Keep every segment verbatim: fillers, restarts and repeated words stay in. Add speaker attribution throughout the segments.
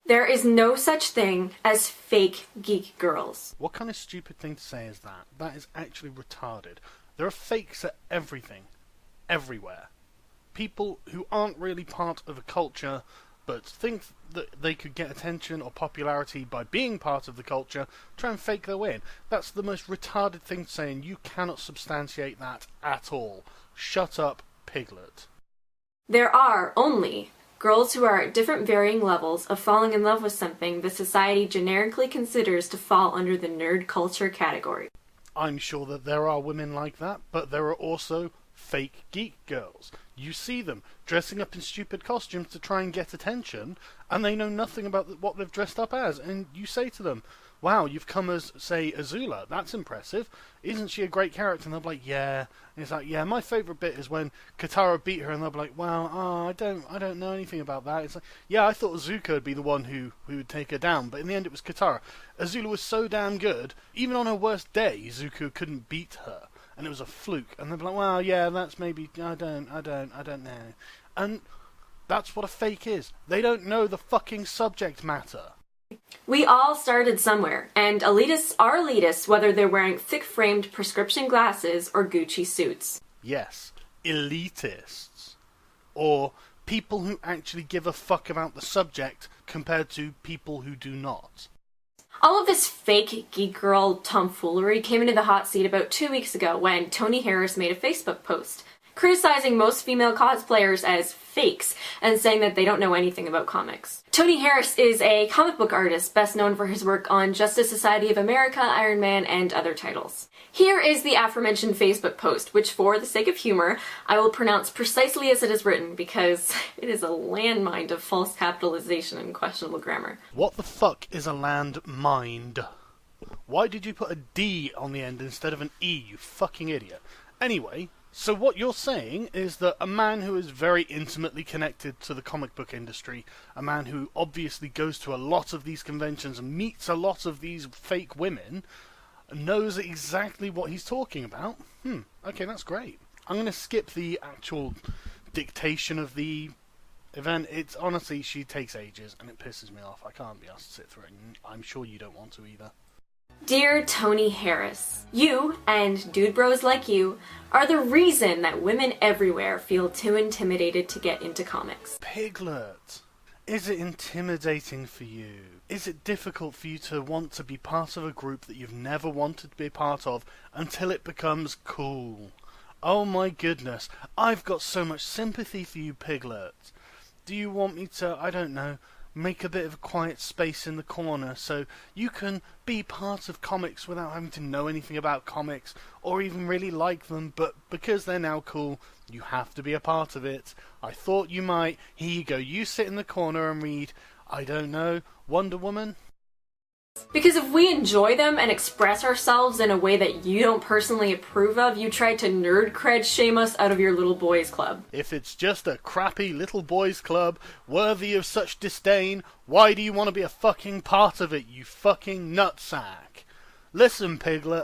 Speaker 1: There is no such thing as fake geek girls.
Speaker 2: What kind of stupid thing to say is that? That is actually retarded. There are fakes at everything. Everywhere. People who aren't really part of a culture, but think that they could get attention or popularity by being part of the culture, try and fake their way in. That's the most retarded thing to say, and you cannot substantiate that at all. Shut up, Piglet.
Speaker 1: There are only girls who are at different varying levels of falling in love with something the society generically considers to fall under the nerd culture category.
Speaker 2: I'm sure that there are women like that, but there are also fake geek girls. You see them dressing up in stupid costumes to try and get attention, and they know nothing about what they've dressed up as. And you say to them, wow, you've come as, say, Azula. That's impressive. Isn't she a great character? And they'll be like, yeah. And it's like, yeah, my favourite bit is when Katara beat her, and they'll be like, well, oh, I don't I don't know anything about that. It's like, yeah, I thought Zuko would be the one who, who would take her down, but in the end it was Katara. Azula was so damn good, even on her worst day, Zuko couldn't beat her. And it was a fluke, and they'd be like, well, yeah, that's maybe, I don't, I don't, I don't know. And that's what a fake is. They don't know the fucking subject matter.
Speaker 1: We all started somewhere, and elitists are elitists whether they're wearing thick-framed prescription glasses or Gucci suits.
Speaker 2: Yes, elitists. Or people who actually give a fuck about the subject compared to people who do not.
Speaker 1: All of this fake geek girl tomfoolery came into the hot seat about two weeks ago when Tony Harris made a Facebook post criticizing most female cosplayers as fakes and saying that they don't know anything about comics. Tony Harris is a comic book artist best known for his work on Justice Society of America, Iron Man, and other titles. Here is the aforementioned Facebook post, which for the sake of humor, I will pronounce precisely as it is written because it is a landmine of false capitalization and questionable grammar.
Speaker 2: What the fuck is a landmine? Why did you put a D on the end instead of an E, you fucking idiot? Anyway, so what you're saying is that a man who is very intimately connected to the comic book industry, a man who obviously goes to a lot of these conventions and meets a lot of these fake women, knows exactly what he's talking about? Hmm, okay, that's great. I'm going to skip the actual dictation of the event. It's honestly, she takes ages and it pisses me off. I can't be asked to sit through it, and I'm sure you don't want to either.
Speaker 1: Dear Tony Harris, you, and dude bros like you, are the reason that women everywhere feel too intimidated to get into comics.
Speaker 2: Piglet, is it intimidating for you? Is it difficult for you to want to be part of a group that you've never wanted to be a part of until it becomes cool? Oh my goodness, I've got so much sympathy for you, Piglet. Do you want me to, I don't know, make a bit of a quiet space in the corner so you can be part of comics without having to know anything about comics or even really like them, but because they're now cool, you have to be a part of it. I thought you might. Here you go. You sit in the corner and read, I don't know, Wonder Woman?
Speaker 1: Because if we enjoy them and express ourselves in a way that you don't personally approve of, you try to nerd cred shame us out of your little boys club.
Speaker 2: If it's just a crappy little boys club worthy of such disdain, why do you want to be a fucking part of it, you fucking nutsack? Listen, Piglet,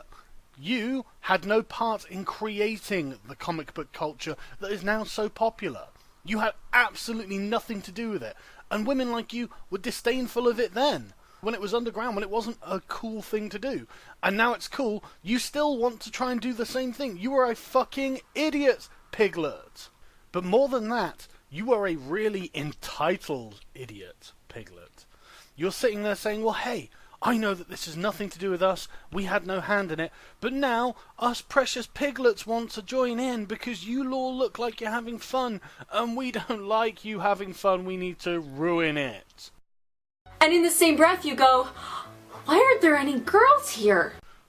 Speaker 2: you had no part in creating the comic book culture that is now so popular. You had absolutely nothing to do with it, and women like you were disdainful of it then. When it was underground, when it wasn't a cool thing to do. And now it's cool, you still want to try and do the same thing. You are a fucking idiot, Piglet. But more than that, you are a really entitled idiot, Piglet. You're sitting there saying, well, hey, I know that this has nothing to do with us, we had no hand in it, but now us precious piglets want to join in because you all look like you're having fun, and we don't like you having fun, we need to ruin it.
Speaker 1: And in the same breath you go, why aren't there any girls here?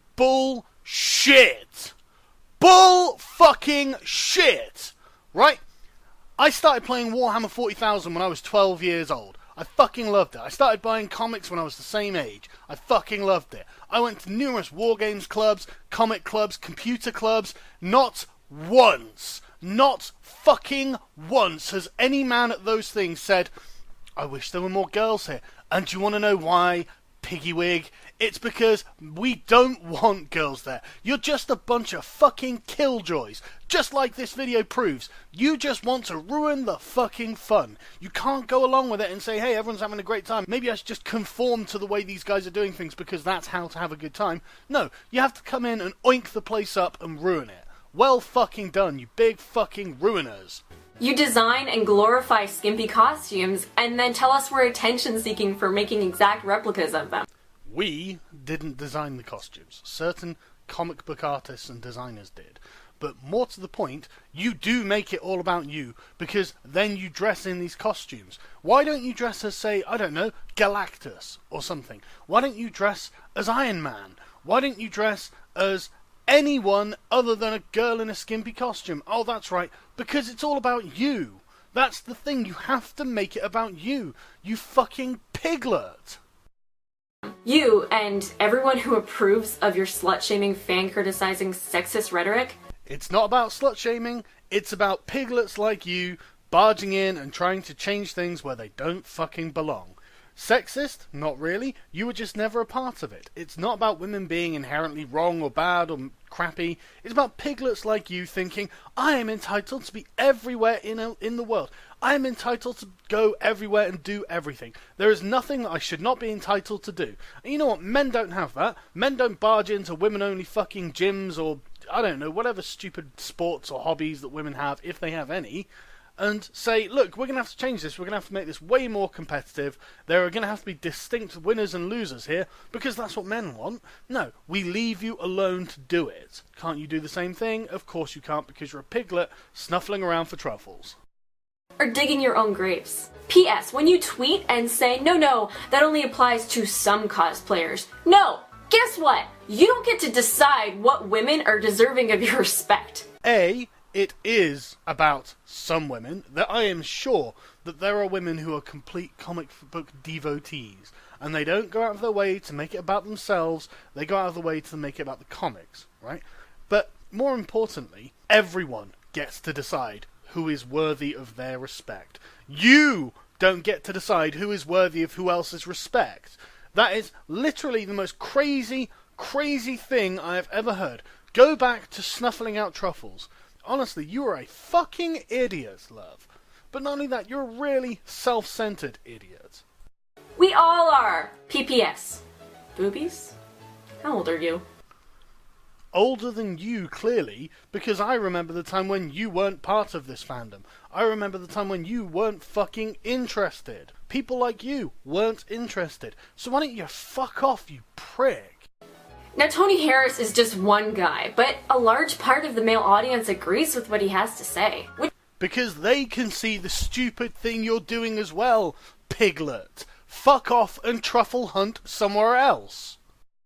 Speaker 2: Bullshit! Bull fucking shit! Right? I started playing Warhammer forty thousand when I was twelve years old. I fucking loved it. I started buying comics when I was the same age. I fucking loved it. I went to numerous war games clubs, comic clubs, computer clubs. Not once, not fucking once has any man at those things said, I wish there were more girls here. And do you want to know why? Piggywig. It's because we don't want girls there. You're just a bunch of fucking killjoys. Just like this video proves. You just want to ruin the fucking fun. You can't go along with it and say, hey, everyone's having a great time. Maybe I should just conform to the way these guys are doing things because that's how to have a good time. No, you have to come in and oink the place up and ruin it. Well fucking done, you big fucking ruiners.
Speaker 1: You design and glorify skimpy costumes and then tell us we're attention-seeking for making exact replicas of them.
Speaker 2: We didn't design the costumes. Certain comic book artists and designers did. But more to the point, you do make it all about you, because then you dress in these costumes. Why don't you dress as, say, I don't know, Galactus or something? Why don't you dress as Iron Man? Why don't you dress as anyone other than a girl in a skimpy costume? Oh, that's right, because it's all about you. That's the thing, you have to make it about you. You fucking piglet.
Speaker 1: You and everyone who approves of your slut-shaming, fan-criticizing, sexist rhetoric.
Speaker 2: It's not about slut-shaming, it's about piglets like you barging in and trying to change things where they don't fucking belong. Sexist? Not really. You were just never a part of it. It's not about women being inherently wrong or bad or crappy. It's about piglets like you thinking, I am entitled to be everywhere in a, in the world. I am entitled to go everywhere and do everything. There is nothing that I should not be entitled to do. And you know what? Men don't have that. Men don't barge into women-only fucking gyms or, I don't know, whatever stupid sports or hobbies that women have, if they have any, and say, look, we're going to have to change this, we're going to have to make this way more competitive, there are going to have to be distinct winners and losers here, because that's what men want. No, we leave you alone to do it. Can't you do the same thing? Of course you can't, because you're a piglet snuffling around for truffles.
Speaker 1: Or digging your own graves. P S. When you tweet and say, no, no, that only applies to some cosplayers. No! Guess what? You don't get to decide what women are deserving of your respect.
Speaker 2: A, it is about some women, that I am sure that there are women who are complete comic book devotees, and they don't go out of their way to make it about themselves, they go out of the way to make it about the comics, right? But more importantly, everyone gets to decide who is worthy of their respect. You don't get to decide who is worthy of who else's respect. That is literally the most crazy, crazy thing I have ever heard. Go back to snuffling out truffles. Honestly, you are a fucking idiot, love. But not only that, you're a really self-centered idiot.
Speaker 1: We all are. P P S. Boobies? How old are you?
Speaker 2: Older than you, clearly, because I remember the time when you weren't part of this fandom. I remember the time when you weren't fucking interested. People like you weren't interested. So why don't you fuck off, you prick?
Speaker 1: Now, Tony Harris is just one guy, but a large part of the male audience agrees with what he has to say. Which
Speaker 2: because they can see the stupid thing you're doing as well, piglet. Fuck off and truffle hunt somewhere else.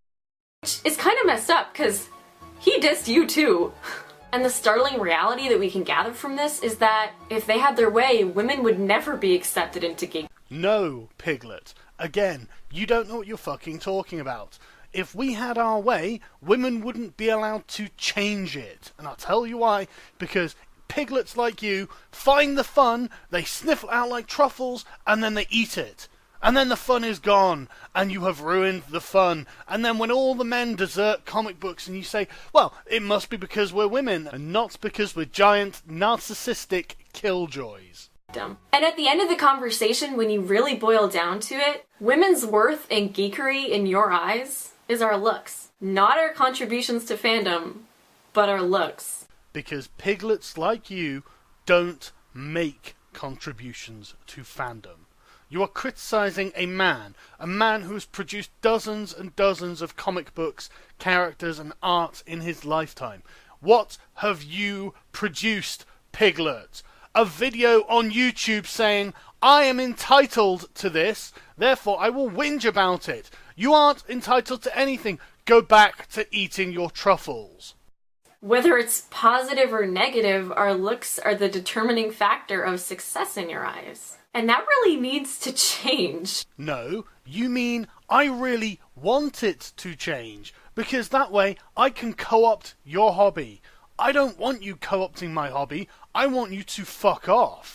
Speaker 1: is kind of messed up, because he dissed you too. And the startling reality that we can gather from this is that if they had their way, women would never be accepted into gay.
Speaker 2: No, piglet. Again, you don't know what you're fucking talking about. If we had our way, women wouldn't be allowed to change it. And I'll tell you why. Because piglets like you find the fun, they sniff it out like truffles, and then they eat it. And then the fun is gone, and you have ruined the fun. And then when all the men desert comic books and you say, well, it must be because we're women, and not because we're giant, narcissistic killjoys.
Speaker 1: Dumb. And at the end of the conversation, when you really boil down to it, women's worth and geekery in your eyes is our looks. Not our contributions to fandom, but our looks.
Speaker 2: Because piglets like you don't make contributions to fandom. You are criticizing a man, a man who has produced dozens and dozens of comic books, characters and art in his lifetime. What have you produced, piglet? A video on YouTube saying, I am entitled to this, therefore I will whinge about it. You aren't entitled to anything. Go back to eating your truffles.
Speaker 1: Whether it's positive or negative, our looks are the determining factor of success in your eyes. And that really needs to change.
Speaker 2: No, you mean I really want it to change, because that way I can co-opt your hobby. I don't want you co-opting my hobby, I want you to fuck off.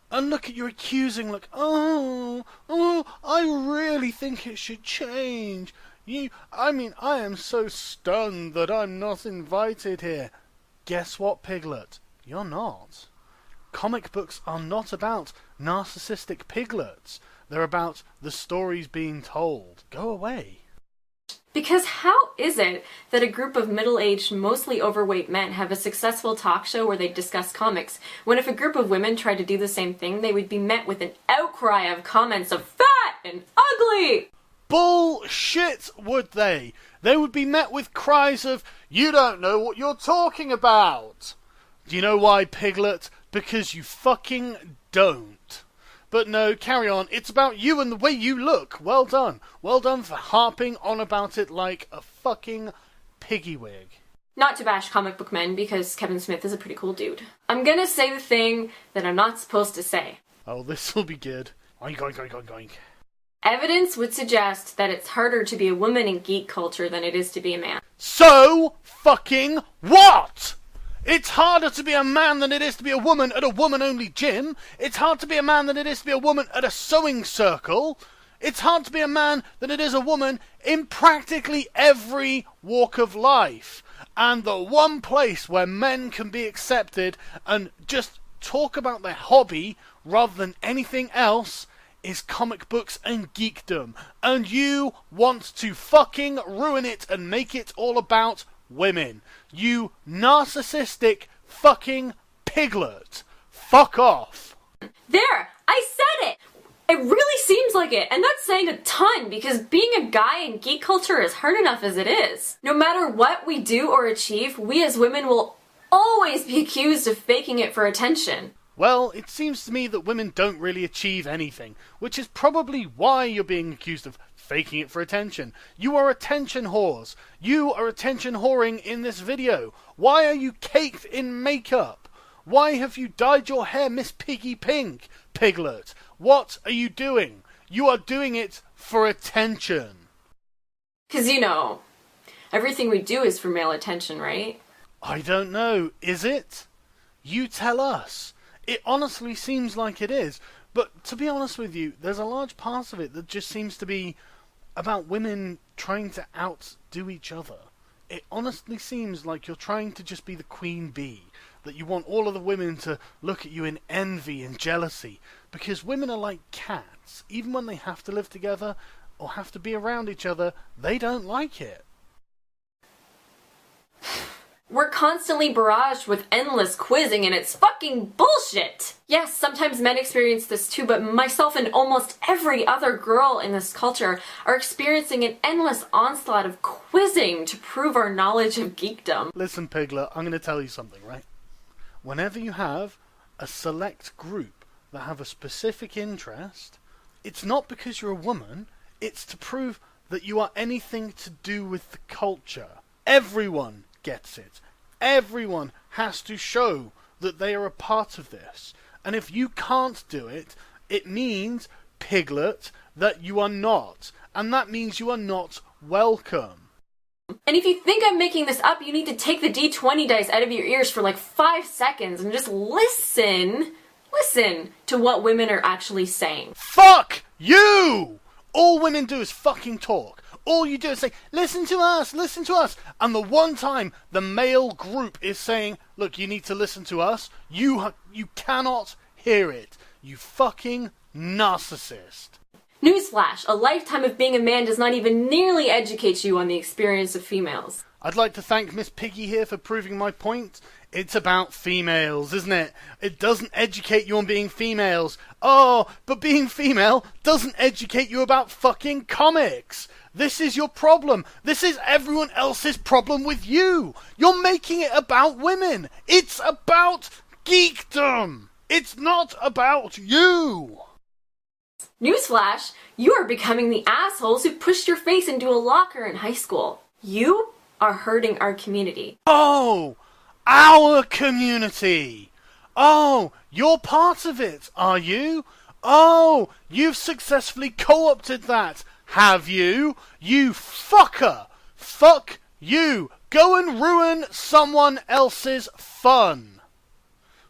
Speaker 2: And look at your accusing look. Oh, oh, I really think it should change. You, I mean, I am so stunned that I'm not invited here. Guess what, Piglet? You're not. Comic books are not about narcissistic piglets. They're about the stories being told. Go away.
Speaker 1: Because how is it that a group of middle-aged, mostly overweight men have a successful talk show where they discuss comics, when if a group of women tried to do the same thing, they would be met with an outcry of comments of fat and ugly?
Speaker 2: Bullshit, would they? They would be met with cries of, you don't know what you're talking about. Do you know why, Piglet? Because you fucking don't. But no, carry on. It's about you and the way you look. Well done. Well done for harping on about it like a fucking piggy wig.
Speaker 1: Not to bash comic book men, because Kevin Smith is a pretty cool dude. I'm gonna say the thing that I'm not supposed to say.
Speaker 2: Oh, this'll be good. Oink, oink, oink, oink, oink.
Speaker 1: Evidence would suggest that it's harder to be a woman in geek culture than it is to be a man.
Speaker 2: So fucking what? It's harder to be a man than it is to be a woman at a woman-only gym. It's hard to be a man than it is to be a woman at a sewing circle. It's hard to be a man than it is a woman in practically every walk of life. And the one place where men can be accepted and just talk about their hobby rather than anything else is comic books and geekdom. And you want to fucking ruin it and make it all about women. You narcissistic fucking piglet. Fuck off.
Speaker 1: There! I said it! It really seems like it, and that's saying a ton, because being a guy in geek culture is hard enough as it is. No matter what we do or achieve, we as women will always be accused of faking it for attention.
Speaker 2: Well, it seems to me that women don't really achieve anything, which is probably why you're being accused of faking it for attention. You are attention whores. You are attention whoring in this video. Why are you caked in makeup? Why have you dyed your hair Miss Piggy Pink, Piglet? What are you doing? You are doing it for attention.
Speaker 1: Because, you know, everything we do is for male attention, right?
Speaker 2: I don't know. Is it? You tell us. It honestly seems like it is. But to be honest with you, there's a large part of it that just seems to be about women trying to outdo each other. It honestly seems like you're trying to just be the queen bee, that you want all of the women to look at you in envy and jealousy, because women are like cats. Even when they have to live together or have to be around each other, they don't like it.
Speaker 1: We're constantly barraged with endless quizzing and it's fucking bullshit! Yes, sometimes men experience this too, but myself and almost every other girl in this culture are experiencing an endless onslaught of quizzing to prove our knowledge of geekdom.
Speaker 2: Listen, Piglet, I'm going to tell you something, right? Whenever you have a select group that have a specific interest, it's not because you're a woman, it's to prove that you are anything to do with the culture. Everyone gets it. Everyone has to show that they are a part of this. And if you can't do it, it means, Piglet, that you are not. And that means you are not welcome.
Speaker 1: And if you think I'm making this up, you need to take the D twenty dice out of your ears for like five seconds and just listen, listen to what women are actually saying.
Speaker 2: Fuck you! All women do is fucking talk. All you do is say, listen to us, listen to us. And the one time the male group is saying, look, you need to listen to us, you ha- you cannot hear it. You fucking narcissist.
Speaker 1: Newsflash, a lifetime of being a man does not even nearly educate you on the experience of females.
Speaker 2: I'd like to thank Miss Piggy here for proving my point. It's about females, isn't it? It doesn't educate you on being females. Oh, but being female doesn't educate you about fucking comics. This is your problem. This is everyone else's problem with you. You're making it about women. It's about geekdom. It's not about you.
Speaker 1: Newsflash, you are becoming the assholes who pushed your face into a locker in high school. You are hurting our community.
Speaker 2: Oh, our community. Oh, you're part of it, are you? Oh, you've successfully co-opted that, have you? You fucker. Fuck you. Go and ruin someone else's fun.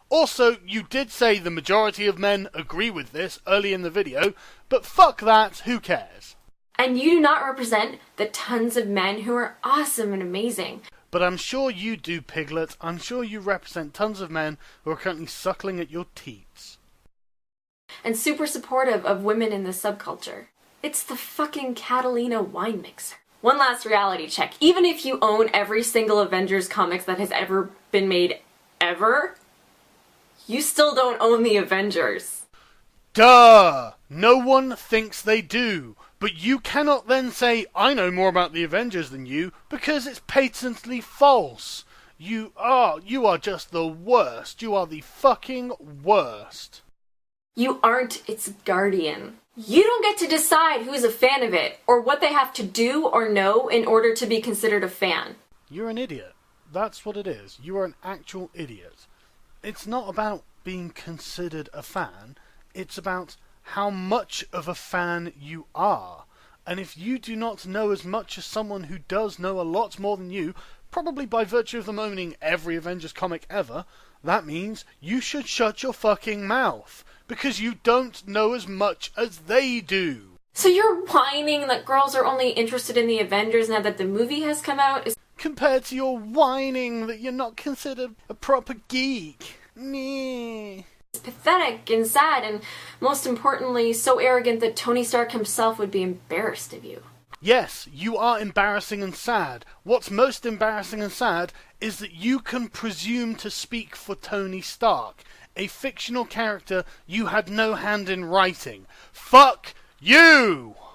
Speaker 2: Also, you did say the majority of men agree with this early in the video, but fuck that, who cares?
Speaker 1: And you do not represent the tons of men who are awesome and amazing.
Speaker 2: But I'm sure you do, Piglet. I'm sure you represent tons of men who are currently suckling at your teats.
Speaker 1: And super supportive of women in the subculture. It's the fucking Catalina wine mixer. One last reality check. Even if you own every single Avengers comics that has ever been made ever, you still don't own the Avengers.
Speaker 2: Duh! No one thinks they do. But you cannot then say, I know more about the Avengers than you, because it's patently false. You are, you are just the worst. You are the fucking worst.
Speaker 1: You aren't its guardian. You don't get to decide who's a fan of it, or what they have to do or know in order to be considered a fan.
Speaker 2: You're an idiot. That's what it is. You are an actual idiot. It's not about being considered a fan. It's about how much of a fan you are. And if you do not know as much as someone who does know a lot more than you, probably by virtue of them owning every Avengers comic ever, that means you should shut your fucking mouth. Because you don't know as much as they do.
Speaker 1: So you're whining that girls are only interested in the Avengers now that the movie has come out? Is
Speaker 2: compared to your whining that you're not considered a proper geek. Meh.
Speaker 1: It's pathetic and sad, and most importantly, so arrogant that Tony Stark himself would be embarrassed of you.
Speaker 2: Yes, you are embarrassing and sad. What's most embarrassing and sad is that you can presume to speak for Tony Stark, a fictional character you had no hand in writing. Fuck you!